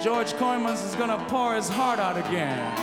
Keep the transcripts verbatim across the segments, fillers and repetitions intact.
George Coymans is gonna pour his heart out again.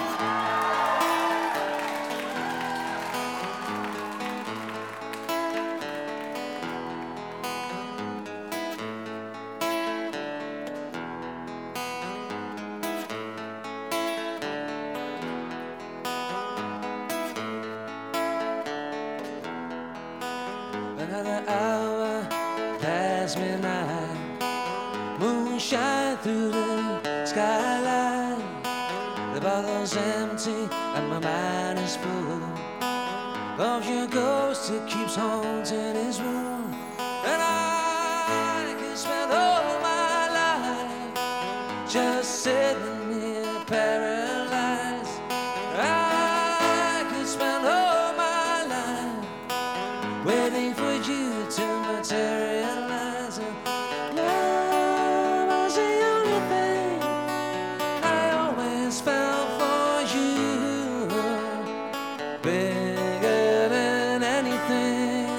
Another hour past midnight, moonshine through the skyline. The bottle's empty and my mind is full of your ghost that keeps haunting his room. And I could spend all my life just sitting here paralyzed. I could spend all my life waiting for you to materialize. And love was the only thing I always felt for you, bigger than anything.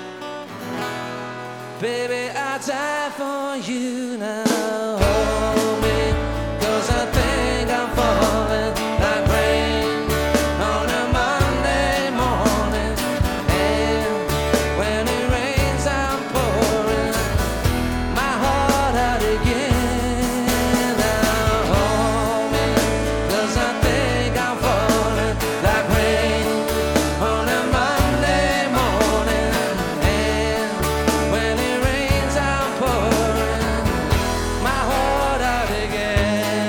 Baby, I'd die for you now. Hold me, 'cause I think I'm falling like rain on a Monday morning. And when it rains, I'm pouring my heart out again. Now hold me, 'cause I think I'm falling like rain on a Monday morning. And when it rains, I'm pouring my heart out again.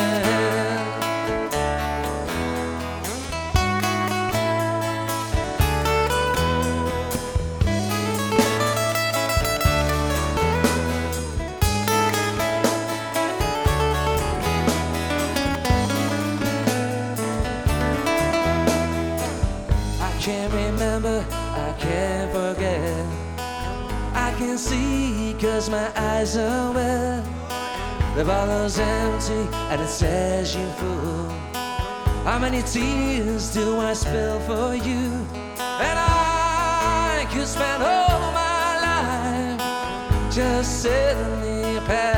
I can't remember, I can't forget. I can see 'cause my eyes are wet. The bottle's empty and it says you're full. How many tears do I spill for you? And I could spend all my life just sitting here